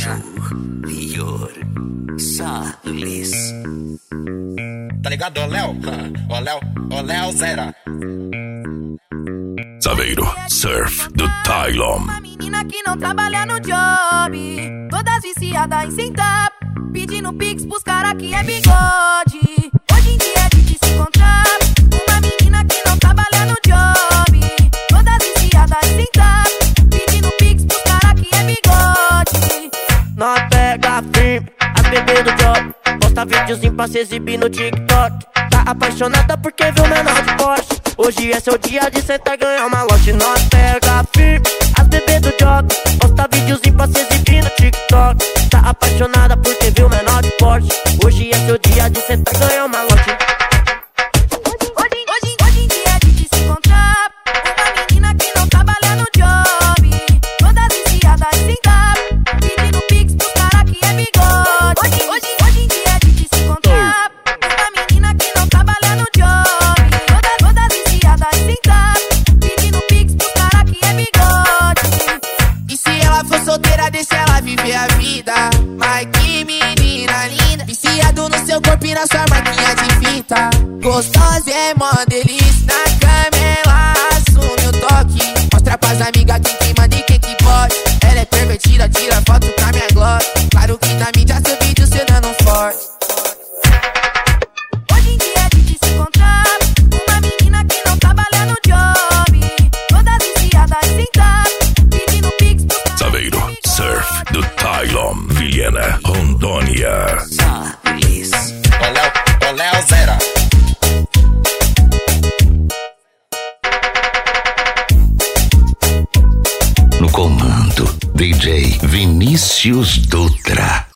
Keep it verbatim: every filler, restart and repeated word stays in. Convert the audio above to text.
Júnior Salles. Tá ligado, ô Léo? Ô Léo, ô Léo Zera. Saveiro Surf do Tylon. Uma menina que não trabalha no job, todas viciadas em sentar, pedindo pix pros cara que é bigode. Hoje em dia é difícil se encontrar uma menina que não trabalha no job, todas viciadas em sentar, pedindo pix pros cara que é bigode. Nós pega firme, as bebês do job, posta videozinho pra se exibir no TikTok. Tá apaixonada porque viu menor de Porsche. Hoje é seu dia de sentar e ganhar uma lote. Nós pega firme, as bebês do job, posta videozinho pra se exibir no TikTok. Tá apaixonada porque viu menor de Porsche. Hoje é seu dia de sentar e ganhar uma lote. Hoje, hoje, hoje em dia é difícil se encontrar uma menina que não trabalha no job, todas viciadas em sentar, pedindo pix pros cara que é bigode. Hoje, hoje, hoje em dia é difícil se encontrar uma menina que não trabalha no job, todas, todas viciadas em sentar, pedindo pix pros cara que é bigode. E se ela for solteira, deixa ela viver a vida. Mas que menina linda, viciado no seu corpo e na sua marquinha de fita. Gostosa é mó delícia, na cama ela assume o toque. Mostra pras amigas quem que manda e quem que pode. Ela é pervertida, tira foto pra minha glória. Claro que na mídia seu vídeo cê dando forte. Hoje em dia é difícil se encontrar uma menina que não trabalha no job, todas viciadas em sentar, pedindo pix pros cara. Saveiro Surf do Tylon, Vilhena, Rondônia. Salles. Ô Léo, ô Léo Zera. No comando, D J Vinícius Dutra.